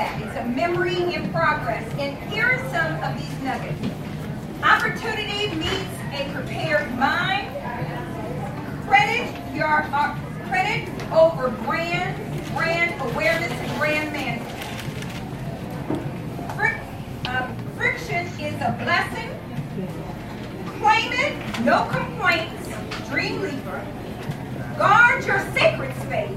gap. It's a memory in progress. And here are some of these nuggets. Opportunity meets a prepared mind. Credit over brand awareness and brand management. Friction is a blessing. Claim it, no complaints, dream leaper. Guard your sacred space.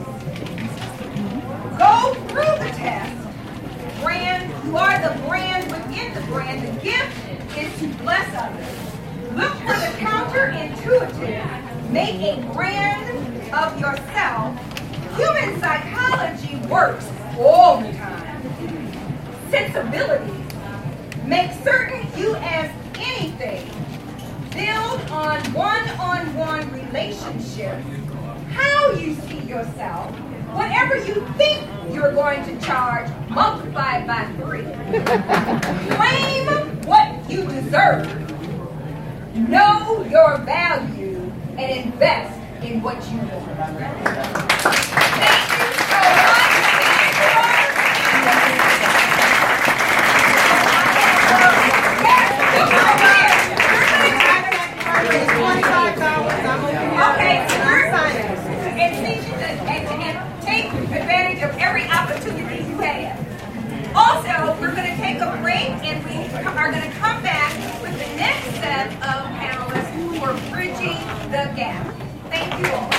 Go through the test. Brand, you are the brand within the brand. The gift is to bless others. Look for the counterintuitive. Make a brand of yourself. Human psychology works all the time. Sensibility. Make certain you as anything. Build on one-on-one relationships. How you see yourself. Whatever you think you're going to charge, multiply it by 3. Claim what you deserve. Know your value and invest in what you want. Thank you so much. Okay, and take advantage of every opportunity you have. Also, we're going to take a break and we are going to come back with the next set of panelists who are bridging the gap. Thank you all.